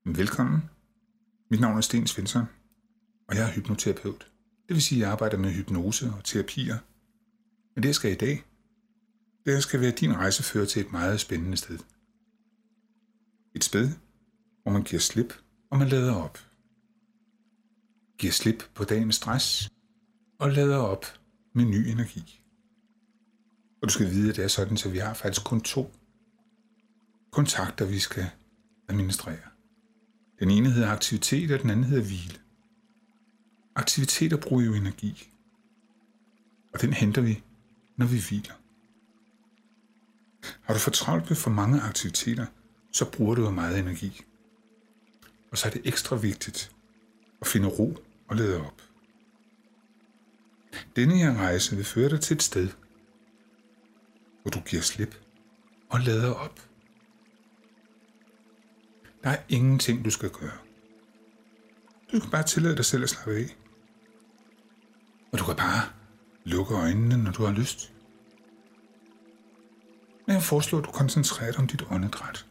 Velkommen. Mit navn er Sten Svensson, og jeg er hypnoterapeut. Det vil sige, at jeg arbejder med hypnose og terapier. Men det, jeg skal i dag, det skal være din rejsefører til et meget spændende sted. Et sted, hvor man giver slip, og man lader op. Giver slip på dagens stress, og lader op med ny energi. Og du skal vide, at det er sådan, så vi har faktisk kun 2 kontakter, vi skal administrere. Den ene hedder aktivitet, og den anden hedder hvile. Aktiviteter bruger jo energi, og den henter vi, når vi hviler. Har du for travlt med for mange aktiviteter, så bruger du jo meget energi. Og så er det ekstra vigtigt at finde ro og lade op. Denne her rejse vil føre dig til et sted, hvor du giver slip og lader op. Der er ingenting, du skal gøre. Du kan bare tillade dig selv at slappe af. Og du kan bare lukke øjnene, når du har lyst. Men jeg foreslår, at du koncentrerer dig om dit åndedræt.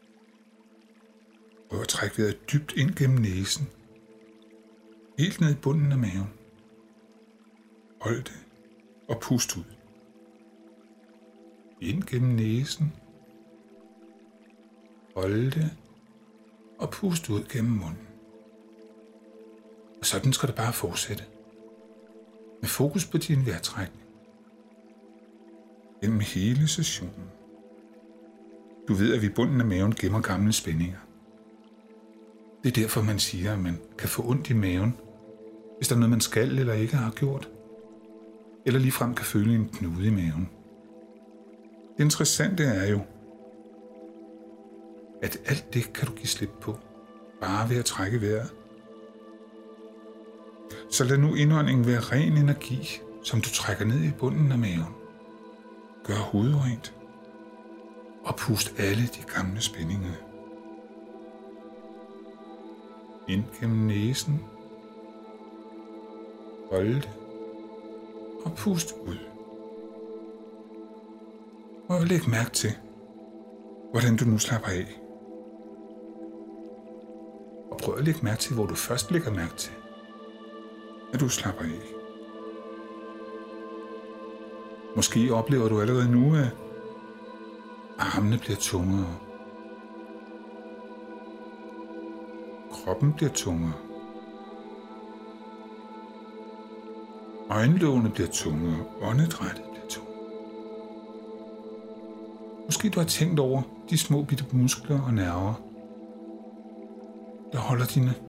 Prøv at trække vejret dybt ind gennem næsen. Helt ned i bunden af maven. Hold det og pust ud. Ind gennem næsen. Hold det og pust ud gennem munden. Og sådan skal det bare fortsætte. Med fokus på din vejrtrækning. Gennem hele sessionen. Du ved, at vi i bunden af maven gemmer gamle spændinger. Det er derfor, man siger, at man kan få ondt i maven, hvis der er noget, man skal eller ikke har gjort. Eller ligefrem kan føle en knude i maven. Det interessante er jo, at alt det kan du give slip på, bare ved at trække vejret. Så lad nu indåndingen være ren energi, som du trækker ned i bunden af maven. Gør hovedet rent, og pust alle de gamle spændinger. Ind gennem næsen. Hold det, og pust ud. Og læg mærke til, hvordan du nu slapper af. Og prøv at lægge mærke til, hvor du først lægger mærke til, at du slapper af. Måske oplever du allerede nu, at armene bliver tungere. Kroppen bliver tungere. Øjenlågene bliver tungere. Åndedrættet bliver tungere. Måske du har tænkt over de små bitte muskler og nerver, der holder dine